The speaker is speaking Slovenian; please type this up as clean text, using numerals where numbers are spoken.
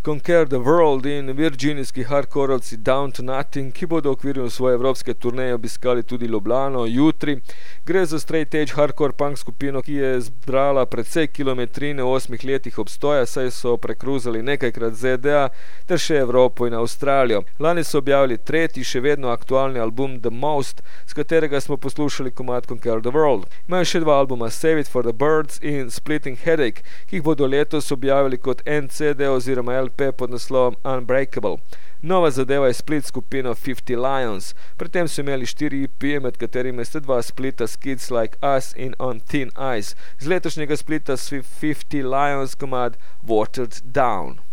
Conquer the World in virginijski hardkorovci Down to Nothing, ki bodo v okviru svoje evropske turneje obiskali tudi Ljubljano jutri. Gre za straight edge hardcore punk skupino, ki je zbrala precej kilometrine v 8 letih obstoja, saj so prekruzali nekajkrat ZDA ter še Evropo in Avstralijo. Lani so objavili tretji, še vedno aktualni album The Most, s katerega smo poslušali komad Conquer the World. Imajo še 2 albuma Save It for the Birds in Splitting Headache, ki jih bodo letos objavili kot NCD oziroma LP pod naslovom Unbreakable. Nova zadeva je split skupino 50 Lions. Pri tem so imeli 4 EP, med katerimi sta 2 splita s Kids Like Us in On Thin Ice. Z letošnjega splita s 50 Lions komad Watered Down.